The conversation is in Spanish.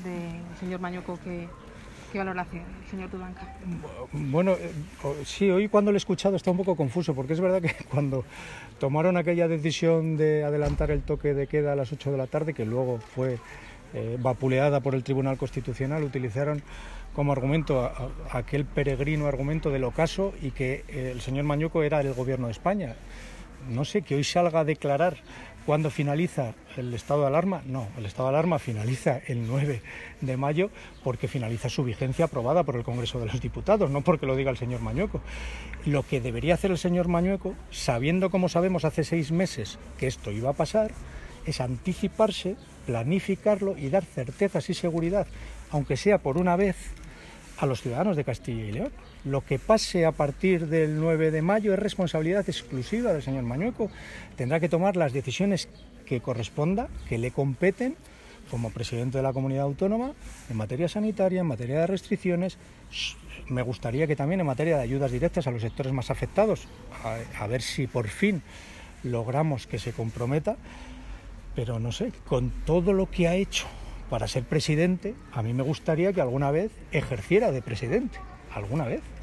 del señor Mañueco, ¿qué valor hace el señor Tudanca? Bueno, sí, hoy cuando lo he escuchado está un poco confuso, porque es verdad que cuando tomaron aquella decisión de adelantar el toque de queda a las 8 de la tarde, que luego fue vapuleada por el Tribunal Constitucional, utilizaron como argumento aquel peregrino argumento del ocaso y que el señor Mañueco era el gobierno de España. No sé, que hoy salga a declarar cuándo finaliza el estado de alarma. No, el estado de alarma finaliza el 9 de mayo porque finaliza su vigencia aprobada por el Congreso de los Diputados, no porque lo diga el señor Mañueco. Lo que debería hacer el señor Mañueco, sabiendo como sabemos hace 6 meses que esto iba a pasar, es anticiparse, planificarlo y dar certezas y seguridad, aunque sea por una vez, a los ciudadanos de Castilla y León. Lo que pase a partir del 9 de mayo es responsabilidad exclusiva del señor Mañueco. Tendrá que tomar las decisiones que corresponda, que le competen como presidente de la comunidad autónoma en materia sanitaria, en materia de restricciones. Me gustaría que también en materia de ayudas directas a los sectores más afectados, a ver si por fin logramos que se comprometa. Pero no sé, con todo lo que ha hecho para ser presidente, a mí me gustaría que alguna vez ejerciera de presidente, alguna vez.